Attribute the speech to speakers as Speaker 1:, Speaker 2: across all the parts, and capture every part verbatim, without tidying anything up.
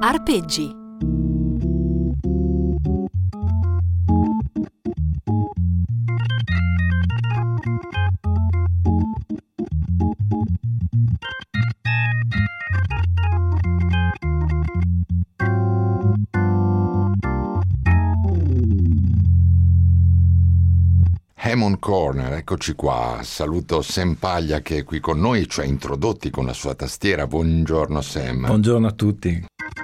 Speaker 1: Arpeggi.
Speaker 2: Hammond Corner, eccoci qua. Saluto Sam Paglia che è qui con noi e ci ha introdotti con la sua tastiera. Buongiorno Sam.
Speaker 3: Buongiorno a tutti.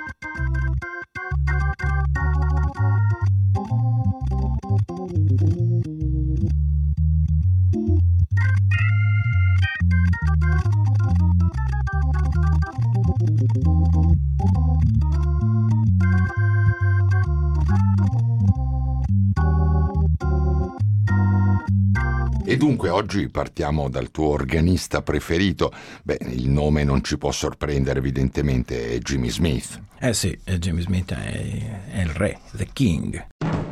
Speaker 2: E dunque oggi partiamo dal tuo organista preferito. Beh, il nome non ci può sorprendere, evidentemente, è Jimmy Smith.
Speaker 3: Eh sì, Jimmy Smith è, è il re, the king.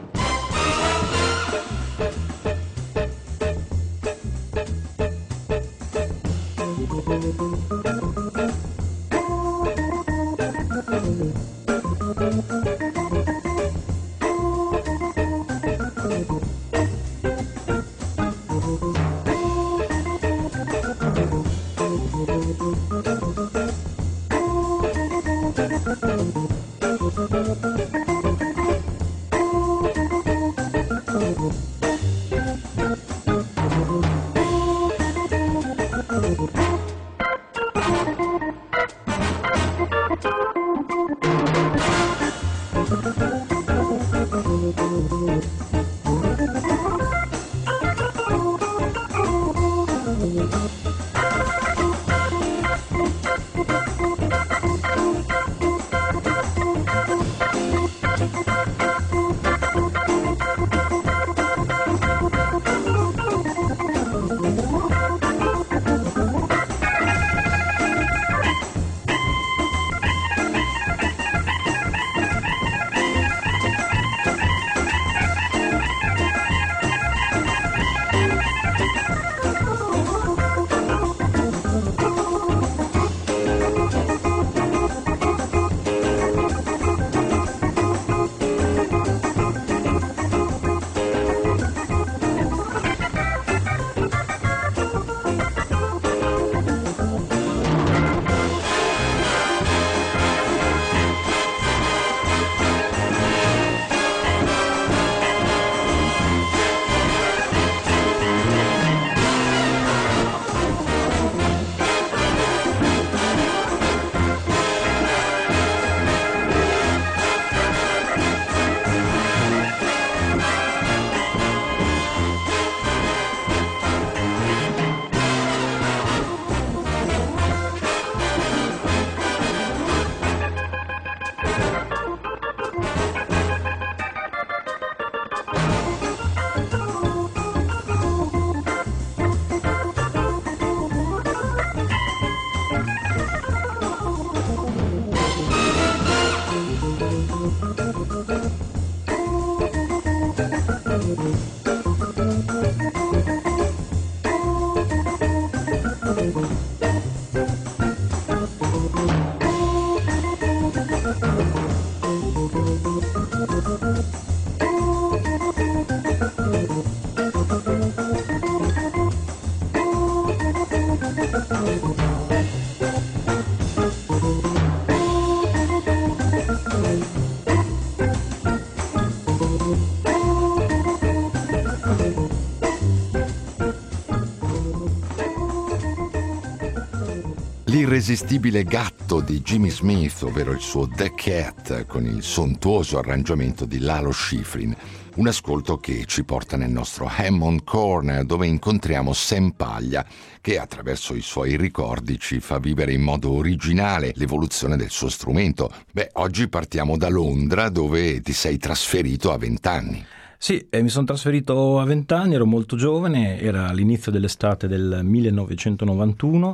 Speaker 2: L'irresistibile gatto di Jimmy Smith, ovvero il suo The Cat, con il sontuoso arrangiamento di Lalo Schifrin. Un ascolto che ci porta nel nostro Hammond Corner, dove incontriamo Sam Paglia, che attraverso i suoi ricordi ci fa vivere in modo originale l'evoluzione del suo strumento. Beh, oggi partiamo da Londra, dove ti sei trasferito a vent'anni.
Speaker 3: Sì, eh, mi sono trasferito a vent'anni, ero molto giovane, era all'inizio dell'estate del millenovecentonovantuno.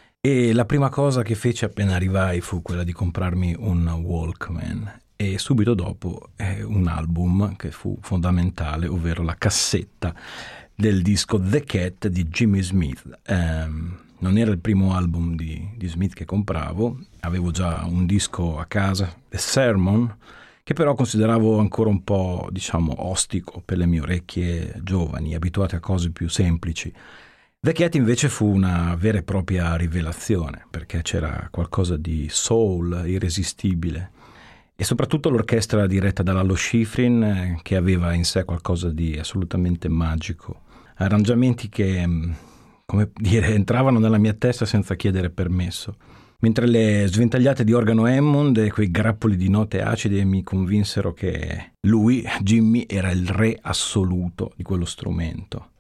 Speaker 3: E la prima cosa che feci appena arrivai fu quella di comprarmi un Walkman e subito dopo eh, un album che fu fondamentale, ovvero la cassetta del disco The Cat di Jimmy Smith. Um, non era il primo album di, di Smith che compravo, avevo già un disco a casa, The Sermon, che però consideravo ancora un po', diciamo, ostico per le mie orecchie giovani, abituate a cose più semplici. The Cat invece fu una vera e propria rivelazione, perché c'era qualcosa di soul irresistibile e soprattutto l'orchestra diretta da Lalo Schifrin, che aveva in sé qualcosa di assolutamente magico. Arrangiamenti che, come dire, entravano nella mia testa senza chiedere permesso. Mentre le sventagliate di organo Hammond e quei grappoli di note acide mi convinsero che lui, Jimmy, era il re assoluto di quello strumento.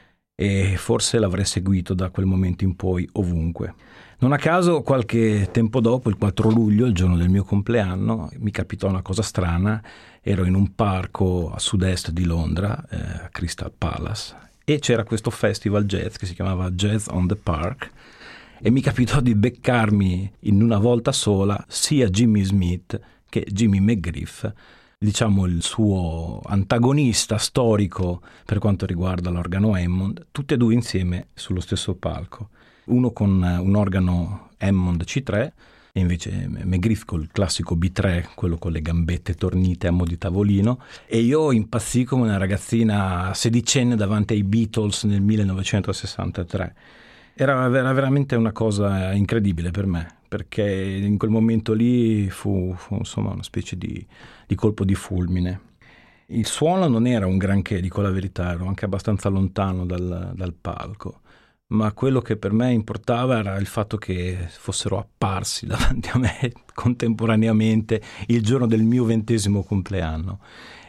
Speaker 3: E forse l'avrei seguito da quel momento in poi ovunque. Non a caso, qualche tempo dopo, il quattro luglio, il giorno del mio compleanno, mi capitò una cosa strana. Ero in un parco a sud-est di Londra, eh, Crystal Palace, e c'era questo festival jazz che si chiamava Jazz on the Park, e mi capitò di beccarmi in una volta sola sia Jimmy Smith che Jimmy McGriff, diciamo il suo antagonista storico per quanto riguarda l'organo Hammond, tutti e due insieme sullo stesso palco. Uno con un organo Hammond C tre e invece McGriff col classico B tre, quello con le gambette tornite a mo' di tavolino, e io impazzii come una ragazzina sedicenne davanti ai Beatles nel millenovecentosessantatré. Era, era veramente una cosa incredibile per me, perché in quel momento lì fu, fu insomma una specie di, di colpo di fulmine. Il suono non era un granché, dico la verità, ero anche abbastanza lontano dal, dal palco, ma quello che per me importava era il fatto che fossero apparsi davanti a me contemporaneamente il giorno del mio ventesimo compleanno.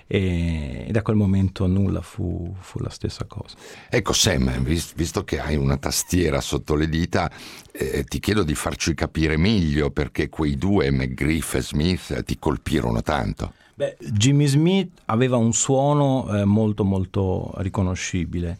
Speaker 3: E da quel momento nulla fu, fu la stessa cosa.
Speaker 2: Ecco Sam, vis- visto che hai una tastiera sotto le dita, eh, ti chiedo di farci capire meglio perché quei due, McGriff e Smith, ti colpirono tanto.
Speaker 3: Beh, Jimmy Smith aveva un suono eh, molto molto riconoscibile.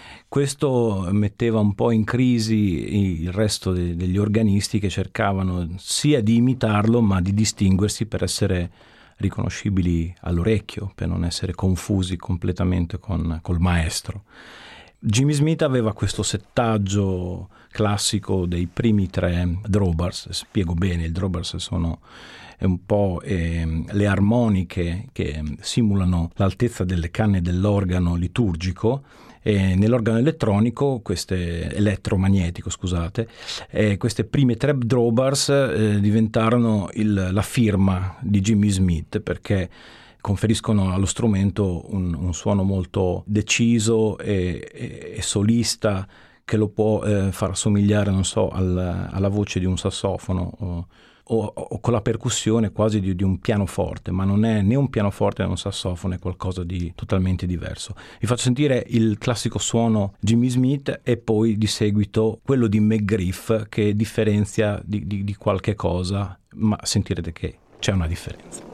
Speaker 3: Questo metteva un po' in crisi il resto de- degli organisti che cercavano sia di imitarlo ma di distinguersi per essere riconoscibili all'orecchio, per non essere confusi completamente con col maestro. Jimmy Smith aveva questo settaggio classico dei primi tre drawbars. Spiego bene, i drawbars sono un po' eh, le armoniche che simulano l'altezza delle canne dell'organo liturgico. E nell'organo elettronico, queste elettromagnetico, scusate, eh, queste prime tre drawbars eh, diventarono il, la firma di Jimmy Smith, perché conferiscono allo strumento un, un suono molto deciso e, e, e solista, che lo può eh, far assomigliare, non so, al, alla voce di un sassofono o, o, o con la percussione quasi di, di un pianoforte, ma non è né un pianoforte né un sassofono, è qualcosa di totalmente diverso. Vi faccio sentire il classico suono Jimmy Smith e poi di seguito quello di McGriff, che differenzia di, di, di qualche cosa, ma sentirete che c'è una differenza.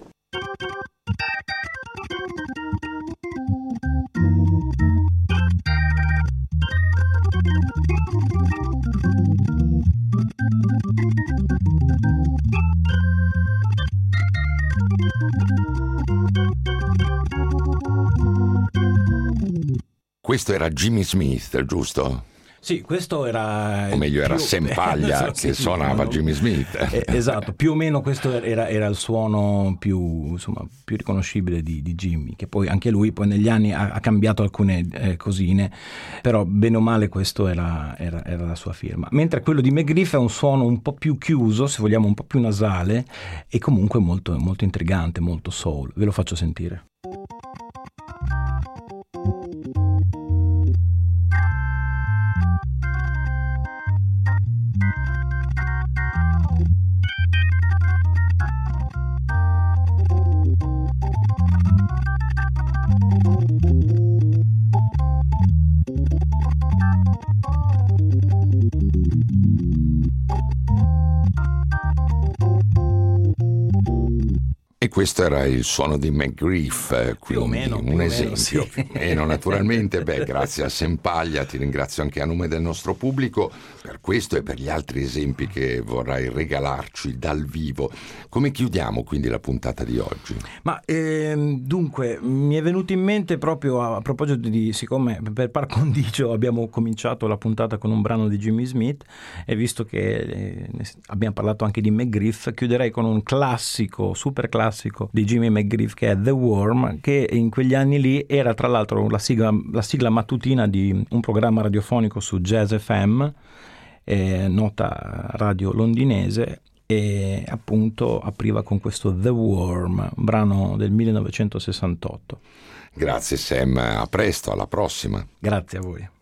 Speaker 2: Questo era Jimmy Smith, giusto?
Speaker 3: Sì, questo era...
Speaker 2: O meglio, era
Speaker 3: più...
Speaker 2: Sam Paglia
Speaker 3: so,
Speaker 2: che
Speaker 3: sì,
Speaker 2: suonava
Speaker 3: no,
Speaker 2: Jimmy Smith.
Speaker 3: Eh, esatto, più o meno questo era, era il suono più, insomma, più riconoscibile di, di Jimmy, che poi anche lui poi negli anni ha, ha cambiato alcune eh, cosine, però bene o male questo era, era, era la sua firma. Mentre quello di McGriff è un suono un po' più chiuso, se vogliamo un po' più nasale, e comunque molto, molto intrigante, molto soul. Ve lo faccio sentire.
Speaker 2: E questo era il suono di McGriff, quindi
Speaker 3: più o meno,
Speaker 2: un
Speaker 3: più
Speaker 2: esempio.
Speaker 3: O meno, sì.
Speaker 2: Più o meno, naturalmente, beh, grazie a Sempaglia, ti ringrazio anche a nome del nostro pubblico per questo e per gli altri esempi che vorrai regalarci dal vivo. Come chiudiamo quindi la puntata di oggi?
Speaker 3: Ma ehm, dunque, mi è venuto in mente proprio a, a proposito di, siccome per par condicio abbiamo cominciato la puntata con un brano di Jimmy Smith, e visto che eh, abbiamo parlato anche di McGriff, chiuderei con un classico, super classico di Jimmy McGriff, che è The Worm, che in quegli anni lì era tra l'altro la sigla, la sigla mattutina di un programma radiofonico su Jazz F M, eh, nota radio londinese, e appunto apriva con questo The Worm, un brano del millenovecentosessantotto.
Speaker 2: Grazie Sam, a presto, alla prossima.
Speaker 3: Grazie a voi.